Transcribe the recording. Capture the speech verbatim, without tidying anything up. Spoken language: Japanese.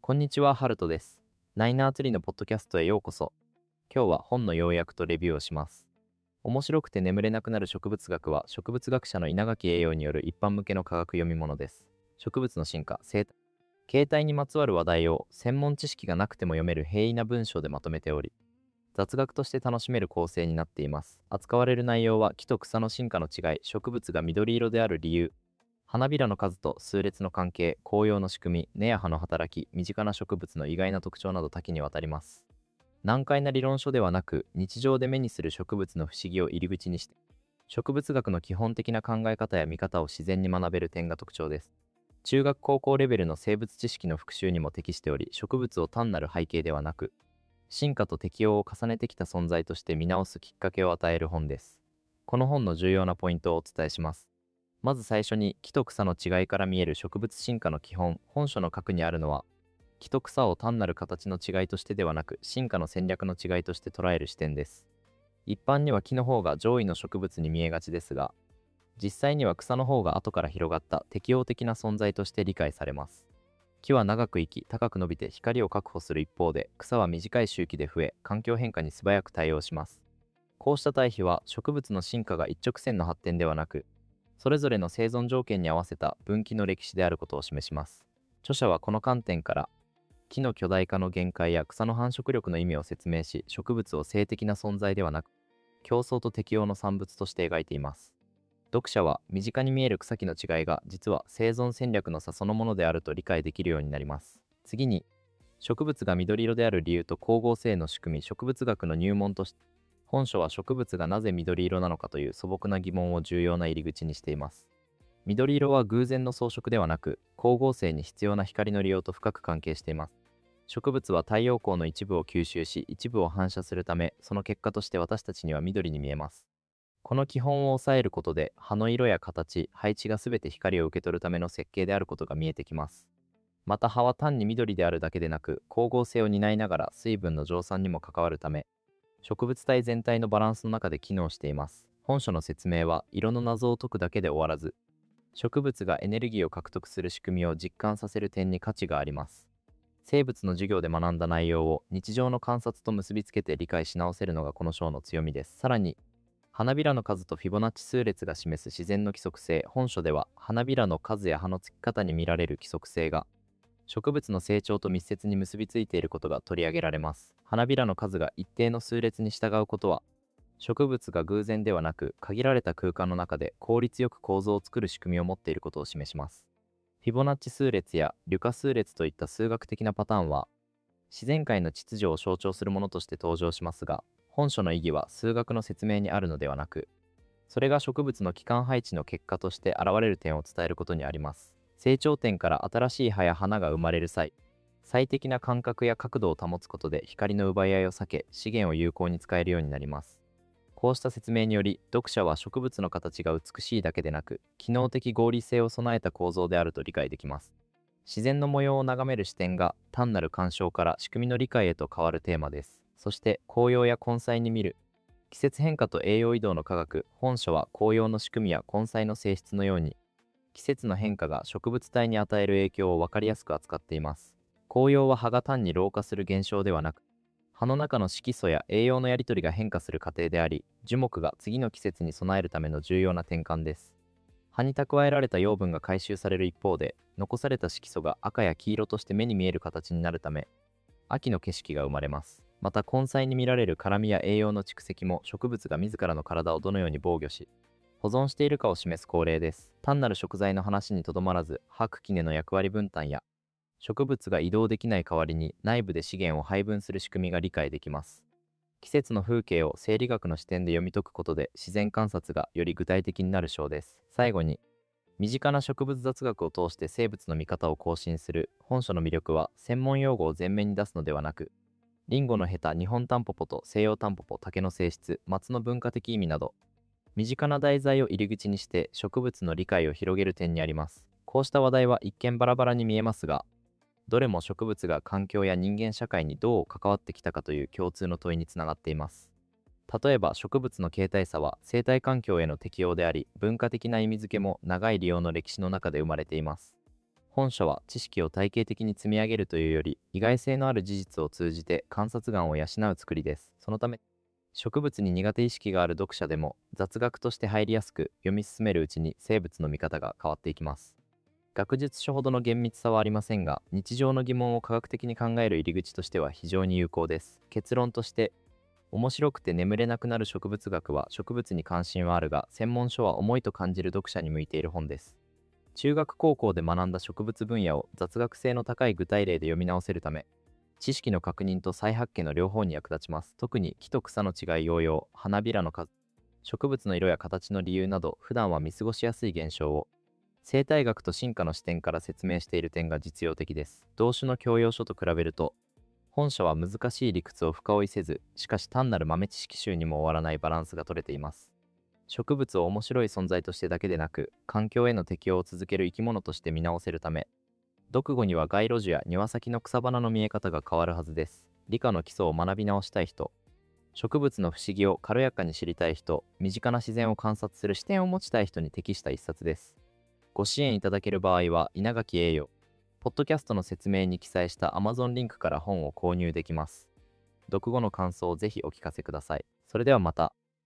こんにちは、ハルトです。ナイナーツリーのポッドキャストへようこそ。今日は本の要約とレビューをします。面白くて眠れなくなる植物学は、植物学者の稲垣栄養による一般向けの科学読み物です。植物の進化、生態、形態にまつわる話題を専門知識がなくても読める平易な文章でまとめており、雑学として楽しめる構成になっています。扱われる内容は木と草の進化の違い、植物が緑色である理由、花びらの数と数列の関係、紅葉の仕組み、根や葉の働き、身近な植物の意外な特徴など多岐にわたります。難解な理論書ではなく、日常で目にする植物の不思議を入り口にして、植物学の基本的な考え方や見方を自然に学べる点が特徴です。中学高校レベルの生物知識の復習にも適しており、植物を単なる背景ではなく、進化と適応を重ねてきた存在として見直すきっかけを与える本です。この本の重要なポイントをお伝えします。まず最初に、木と草の違いから見える植物進化の基本。本書の核にあるのは、木と草を単なる形の違いとしてではなく、進化の戦略の違いとして捉える視点です。一般には木の方が上位の植物に見えがちですが、実際には草の方が後から広がった適応的な存在として理解されます。木は長く生き、高く伸びて光を確保する一方で、草は短い周期で増え、環境変化に素早く対応します。こうした対比は、植物の進化が一直線の発展ではなく、それぞれの生存条件に合わせた分岐の歴史であることを示します。著者はこの観点から、木の巨大化の限界や草の繁殖力の意味を説明し、植物を性的な存在ではなく、競争と適応の産物として描いています。読者は身近に見える草木の違いが実は生存戦略の差そのものであると理解できるようになります。次に、植物が緑色である理由と光合成の仕組み、植物学の入門として、本書は植物がなぜ緑色なのかという素朴な疑問を重要な入り口にしています。緑色は偶然の装飾ではなく、光合成に必要な光の利用と深く関係しています。植物は太陽光の一部を吸収し、一部を反射するため、その結果として私たちには緑に見えます。この基本を押さえることで、葉の色や形、配置が全て光を受け取るための設計であることが見えてきます。また葉は単に緑であるだけでなく、光合成を担いながら水分の蒸散にも関わるため、植物体全体のバランスの中で機能しています。本書の説明は色の謎を解くだけで終わらず、植物がエネルギーを獲得する仕組みを実感させる点に価値があります。生物の授業で学んだ内容を日常の観察と結びつけて理解し直せるのがこの章の強みです。さらに、花びらの数とフィボナッチ数列が示す自然の規則性。本書では花びらの数や葉のつき方に見られる規則性が植物の成長と密接に結びついていることが取り上げられます。花びらの数が一定の数列に従うことは、植物が偶然ではなく、限られた空間の中で効率よく構造を作る仕組みを持っていることを示します。フィボナッチ数列やリュカ数列といった数学的なパターンは、自然界の秩序を象徴するものとして登場しますが、本書の意義は数学の説明にあるのではなく、それが植物の基幹配置の結果として現れる点を伝えることにあります。成長点から新しい葉や花が生まれる際、最適な間隔や角度を保つことで光の奪い合いを避け、資源を有効に使えるようになります。こうした説明により、読者は植物の形が美しいだけでなく、機能的合理性を備えた構造であると理解できます。自然の模様を眺める視点が単なる鑑賞から仕組みの理解へと変わるテーマです。そして、紅葉や根菜に見る季節変化と栄養移動の科学。本書は紅葉の仕組みや根菜の性質のように、季節の変化が植物体に与える影響を分かりやすく扱っています。紅葉は葉が単に老化する現象ではなく、葉の中の色素や栄養のやり取りが変化する過程であり、樹木が次の季節に備えるための重要な転換です。葉に蓄えられた養分が回収される一方で、残された色素が赤や黄色として目に見える形になるため、秋の景色が生まれます。また根菜に見られる辛みや栄養の蓄積も植物が自らの体をどのように防御し、保存しているかを示す恒例です。単なる食材の話にとどまらず、葉茎根の役割分担や、植物が移動できない代わりに内部で資源を配分する仕組みが理解できます。季節の風景を生理学の視点で読み解くことで自然観察がより具体的になる章です。最後に、身近な植物雑学を通して生物の見方を更新する。本書の魅力は専門用語を前面に出すのではなく、リンゴのヘタ、日本タンポポと西洋タンポポ、竹の性質、松の文化的意味など、身近な題材を入り口にして植物の理解を広げる点にあります。こうした話題は一見バラバラに見えますが、どれも植物が環境や人間社会にどう関わってきたかという共通の問いにつながっています。例えば植物の形態差は生態環境への適応であり、文化的な意味付けも長い利用の歴史の中で生まれています。 本書は知識を体系的に積み上げるというより、意外性のある事実を通じて観察眼を養う作りです。そのため、植物に苦手意識がある読者でも雑学として入りやすく、読み進めるうちに生物の見方が変わっていきます。学術書ほどの厳密さはありませんが、日常の疑問を科学的に考える入り口としては非常に有効です。結論として、面白くて眠れなくなる植物学は植物に関心はあるが、専門書は重いと感じる読者に向いている本です。中学高校で学んだ植物分野を雑学性の高い具体例で読み直せるため、知識の確認と再発見の両方に役立ちます。特に木と草の違い、葉葉、花びらの数、植物の色や形の理由など、普段は見過ごしやすい現象を生態学と進化の視点から説明している点が実用的です。同種の教養書と比べると、本書は難しい理屈を深追いせず、しかし単なる豆知識集にも終わらないバランスが取れています。植物を面白い存在としてだけでなく、環境への適応を続ける生き物として見直せるため、読後には街路樹や庭先の草花の見え方が変わるはずです。理科の基礎を学び直したい人、植物の不思議を軽やかに知りたい人、身近な自然を観察する視点を持ちたい人に適した一冊です。ご支援いただける場合は、稲垣栄誉、ポッドキャストの説明に記載した Amazon リンクから本を購入できます。読後の感想をぜひお聞かせください。それではまた。